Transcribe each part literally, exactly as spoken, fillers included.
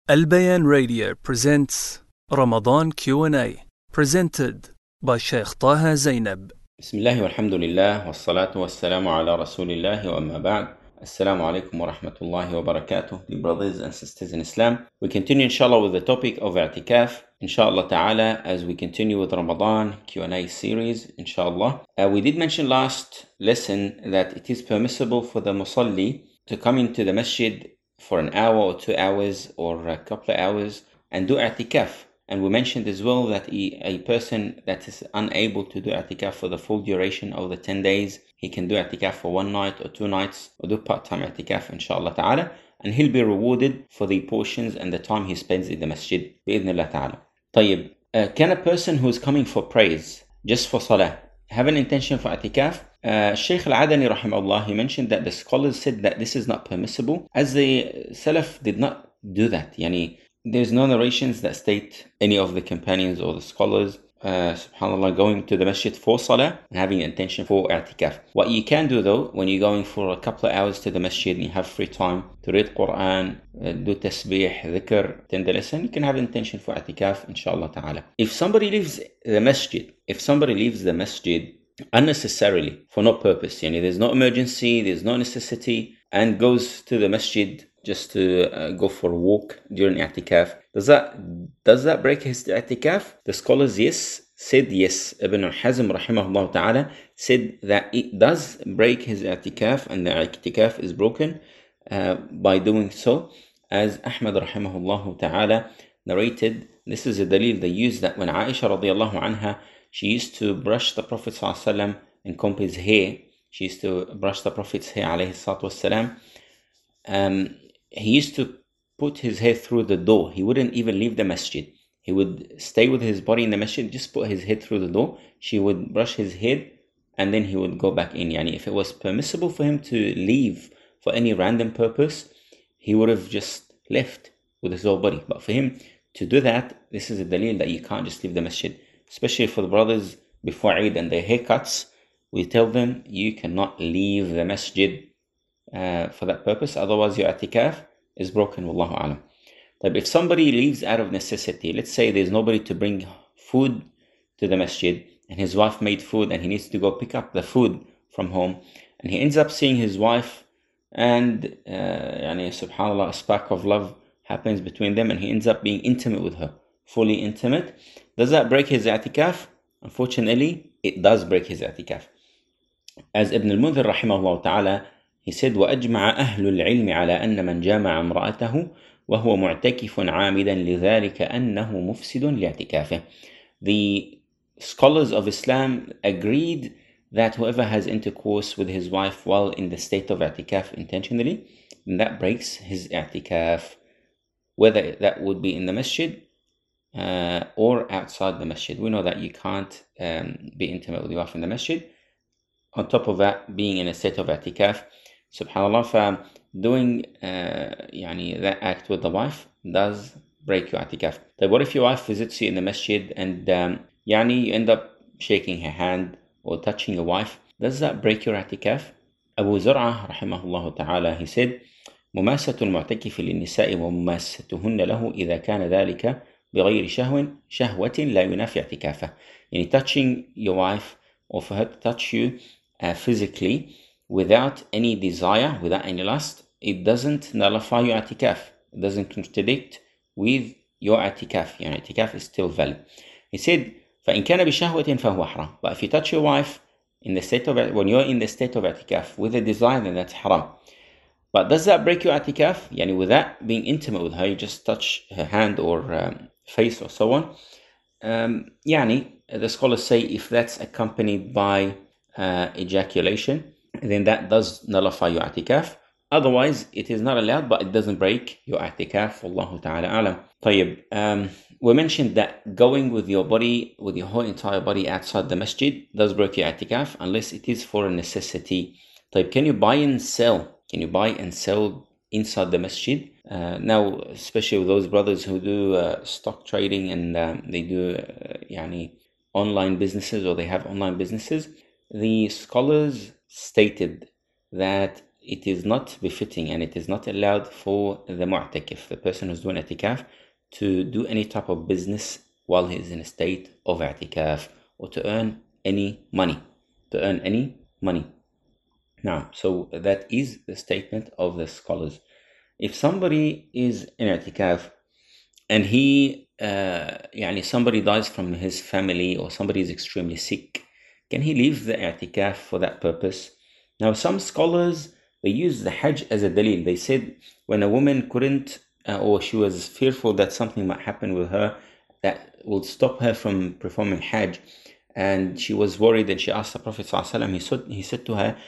Al-Bayan Radio presents Ramadan Q and A, presented by Sheikh Taha Zainab. بسم الله والحمد لله والصلاة والسلام على رسول الله وأما بعد. Assalamu alaikum wa rahmatullahi wa barakatuh. Dear brothers and sisters in Islam, we continue inshallah with the topic of i'tikaf, inshallah ta'ala, as we continue with Ramadan Q and A series, inshallah. Uh, we did mention last lesson that it is permissible for the musalli to come into the masjid for an hour or two hours or a couple of hours and do i'tikaf. And we mentioned as well that a person that is unable to do i'tikaf for the full duration of the ten days, he can do i'tikaf for one night or two nights or do part-time i'tikaf, inshallah ta'ala, and he'll be rewarded for the portions and the time he spends in the masjid, bi'idhnillah ta'ala. طيب, uh, can a person who is coming for praise, just for salah, have an intention for i'tikaf? Uh, Shaykh Al-Adani rahimahullah, he mentioned that the scholars said that this is not permissible, as the Salaf did not do that. Yani, there's no narrations that state any of the companions or the scholars, uh, subhanAllah, going to the masjid for salah and having intention for i'tikaf. What you can do though, when you're going for a couple of hours to the masjid and you have free time to read Quran, uh, do tasbih, dhikr, attend the lesson, you can have intention for i'tikaf, inshallah ta'ala. If somebody leaves the masjid, if somebody leaves the masjid unnecessarily for no purpose, yani there's no emergency, there's no necessity, and goes to the masjid just to uh, go for a walk during i'tikaf, does that does that break his i'tikaf? The scholars yes said yes. Ibn Hazm rahimahullah ta'ala said that it does break his i'tikaf, and the i'tikaf is broken uh, by doing so, as Ahmad rahimahullah ta'ala narrated. This is a dalil they use, that when Aisha radiallahu anha, she used to brush the Prophet sallallahu alaihi wasallam and comb his hair. She used to brush the Prophet's hair alayhi salatu wasalam. Um, he used to put his hair through the door. He wouldn't even leave the masjid. He would stay with his body in the masjid, just put his head through the door. She would brush his head and then he would go back in. Yani if it was permissible for him to leave for any random purpose, he would have just left with his whole body. But for him to do that, this is a dalil that you can't just leave the masjid. Especially for the brothers before Eid and their haircuts, we tell them you cannot leave the masjid uh, for that purpose, otherwise your i'tikaf is broken, wallahu alam. But if somebody leaves out of necessity, let's say there's nobody to bring food to the masjid and his wife made food and he needs to go pick up the food from home, and he ends up seeing his wife and uh, yani, subhanAllah, a spark of love happens between them and he ends up being intimate with her, fully intimate, does that break his i'tikaf? Unfortunately, it does break his i'tikaf. As Ibn al-Mundhir rahimahullah ta'ala, he said, وَأَجْمَعَ أَهْلُ الْعِلْمِ عَلَى أَنَّ مَنْ جَامَعَ امْرَأَتَهُ وَهُوَ مُعْتَكِفٌ عَامِدًا لِذَلِكَ أَنَّهُ مُفْسِدٌ لِاعْتِكَافِهِ. The scholars of Islam agreed that whoever has intercourse with his wife while in the state of i'tikaf intentionally, then that breaks his i'tikaf, whether that would be in the masjid uh, or outside the masjid. We know that you can't um, be intimate with your wife in the masjid. On top of that, being in a state of i'tikaf, subhanAllah, for doing uh, yani, that act with the wife does break your i'tikaf. But what if your wife visits you in the masjid and um, yani, you end up shaking her hand or touching your wife? Does that break your i'tikaf? Abu Zur'ah rahimahullah ta'ala, he said, مماسة المعتكف للنساء ومماستهن له إذا كان ذلك بغير شهو شهوة لا ينافي اعتكافه. Yani touching your wife, or for her to touch you uh, physically without any desire, without any lust, it doesn't nullify your i'tikaf. It doesn't contradict with your i'tikaf. Your i'tikaf is still valid. He said, فَإِنْ كَانَ بِشَهْوَةٍ فَهُوَ حَرَامٌ. But if you touch your wife in the state of, when you're in the state of i'tikaf with a desire, then that's haram. But does that break your i'tikaf? Yani without being intimate with her, you just touch her hand or um, face or so on. Um, yani, the scholars say if that's accompanied by uh, ejaculation, then that does nullify your i'tikaf. Otherwise, it is not allowed, but it doesn't break your i'tikaf. Wallahu ta'ala alam. طيب, um, we mentioned that going with your body, with your whole entire body outside the masjid does break your i'tikaf unless it is for a necessity. طيب, can you buy and sell? Can you buy and sell inside the masjid? Uh, now, especially with those brothers who do uh, stock trading and um, they do uh, yani, online businesses, or they have online businesses, the scholars stated that it is not befitting and it is not allowed for the mu'takif, the person who's doing i'tikaf, to do any type of business while he is in a state of i'tikaf, or to earn any money, to earn any money. Now, so that is the statement of the scholars. If somebody is in i'tikaf and he, uh, yani somebody dies from his family or somebody is extremely sick, can he leave the i'tikaf for that purpose? Now, some scholars, they use the hajj as a dalil. They said when a woman couldn't, uh, or she was fearful that something might happen with her that will stop her from performing hajj, and she was worried and she asked the Prophet ﷺ, he said, he said to her,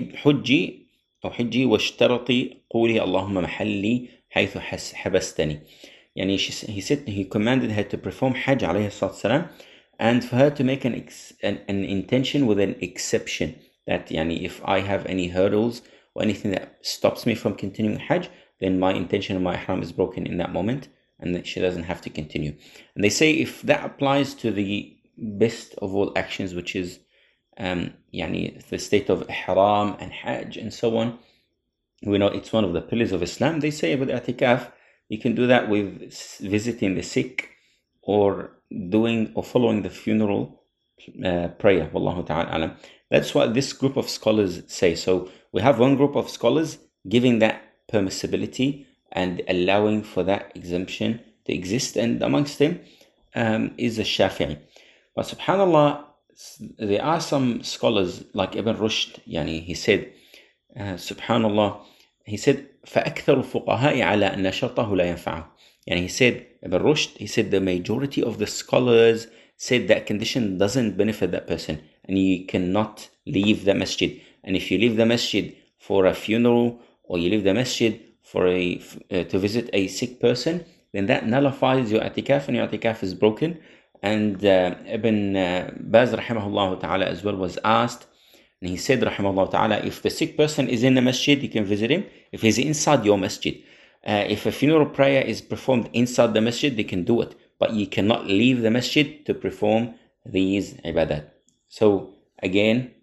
حجي أو حجي واشترطي قولي اللهم محلي حيث حبستني. Yani she, he said, he commanded her to perform hajj alayhi salatu, and for her to make an, ex, an an intention with an exception, that yani, if I have any hurdles or anything that stops me from continuing hajj, then my intention of my ihram is broken in that moment, and that she doesn't have to continue. And they say if that applies to the best of all actions, which is um, yani, the state of ihram and hajj and so on, we know it's one of the pillars of Islam. They say with i'tikaf, you can do that with visiting the sick or doing or following the funeral uh, prayer. Wallahu ta'ala alam. That's what this group of scholars say. So we have one group of scholars giving that permissibility and allowing for that exemption to exist, and amongst them um, is the Shafi'i. But subhanallah, there are some scholars like Ibn Rushd, yani he said, uh, subhanallah, he said, فَأَكْثَرُ الفُقَهَاءِ عَلَىٰ أَنَّ شَرْطَهُ لَا يَنْفَعُهُ. And he said, Ibn Rushd, he said the majority of the scholars said that condition doesn't benefit that person, and you cannot leave the masjid. And if you leave the masjid for a funeral, or you leave the masjid for a uh, to visit a sick person, then that nullifies your i'tikaf, and your i'tikaf is broken. And uh, Ibn uh, Baz rahimahullah ta'ala as well was asked, and he said rahimahullah ta'ala, if the sick person is in the masjid, you can visit him. If he's inside your masjid, uh, if a funeral prayer is performed inside the masjid, they can do it, but you cannot leave the masjid to perform these ibadat. So again,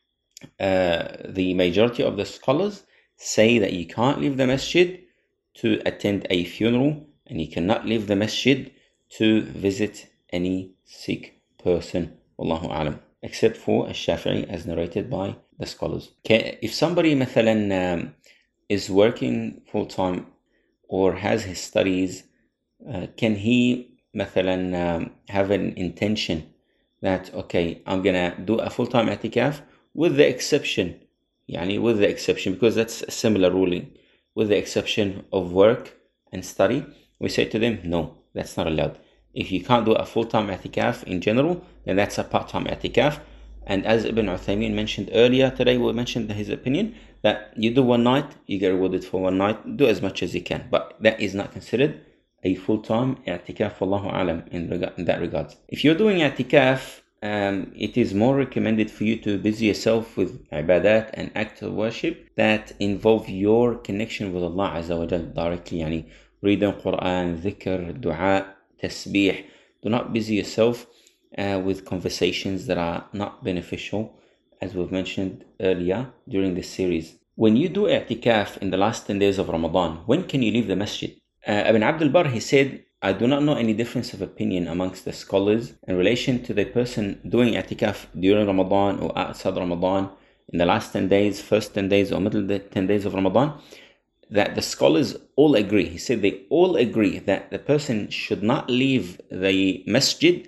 uh, the majority of the scholars say that you can't leave the masjid to attend a funeral, and you cannot leave the masjid to visit any sick person, wallahu alam, except for Ash-Shafi'i as narrated by the scholars. Okay, if somebody مثلا, um, is working full-time or has his studies, uh, can he مثلا, um, have an intention that, okay, I'm gonna do a full-time i'tikaf with the exception, yani with the exception, because that's a similar ruling, with the exception of work and study? We say to them, no, that's not allowed. If you can't do a full-time i'tikaf in general, then that's a part-time i'tikaf. And as Ibn Uthaymeen mentioned earlier today, we mentioned his opinion that you do one night, you get rewarded for one night, do as much as you can. But that is not considered a full-time i'tikaf, wallahu alam, in, reg- in that regard. If you're doing i'tikaf, um, it is more recommended for you to busy yourself with ibadat and acts of worship that involve your connection with Allah Azza wa Jal directly, yani reading Quran, dhikr, dua, tasbih. Do not busy yourself uh, with conversations that are not beneficial, as we've mentioned earlier during this series. When you do i'tikaf in the last ten days of Ramadan, when can you leave the masjid? Uh, Ibn Abdul Barr, he said, I do not know any difference of opinion amongst the scholars in relation to the person doing i'tikaf during Ramadan or outside Ramadan, in the last ten days, first ten days or middle ten days of Ramadan, that the scholars all agree. He said they all agree that the person should not leave the masjid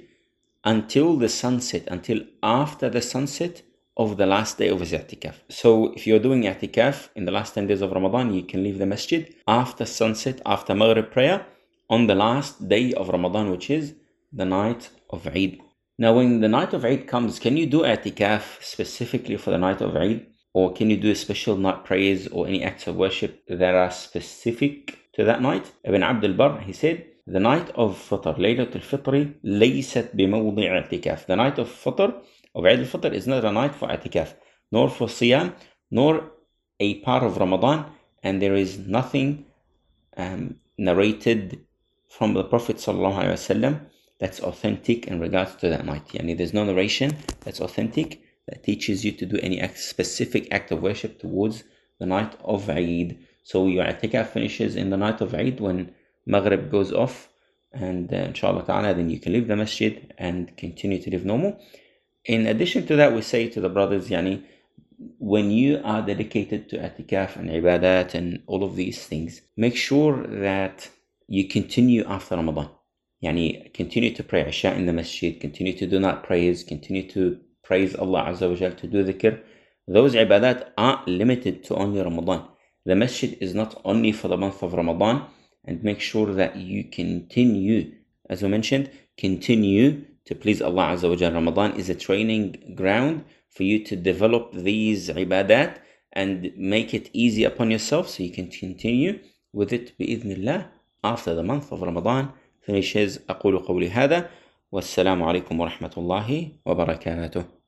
until the sunset, until after the sunset of the last day of his i'tikaf. So if you're doing i'tikaf in the last ten days of Ramadan, you can leave the masjid after sunset, after Maghrib prayer, on the last day of Ramadan, which is the night of Eid. Now when the night of Eid comes, can you do i'tikaf specifically for the night of Eid? Or can you do a special night prayers or any acts of worship that are specific to that night? Ibn Abdul Barr, he said, the night of Fitr, Laylat al-Fitr, laysat bimawdi' i'tikaf. The night of Fitr, of Eid al-Fitr, is not a night for i'tikaf, nor for Siyam, nor a part of Ramadan, and there is nothing um, narrated from the Prophet ﷺ that's authentic in regards to that night. Yani there's no narration that's authentic that teaches you to do any act, specific act of worship towards the night of Eid. So your i'tikaf finishes in the night of Eid when Maghrib goes off, and uh, inshallah ta'ala then you can leave the masjid and continue to live normal. In addition to that, we say to the brothers, yani, when you are dedicated to i'tikaf and ibadat and all of these things, make sure that you continue after Ramadan. Yani, continue to pray Isha in the masjid, continue to do night prayers, continue to praise Allah Azza wa Jal, to do dhikr. Those ibadat aren't limited to only Ramadan. The masjid is not only for the month of Ramadan, and make sure that you continue, as we mentioned, continue to please Allah Azza wa Jal. Ramadan is a training ground for you to develop these ibadat and make it easy upon yourself so you can continue with it bi'idhnillah after the month of Ramadan finishes. أقول قولي هذا والسلام عليكم ورحمة الله وبركاته.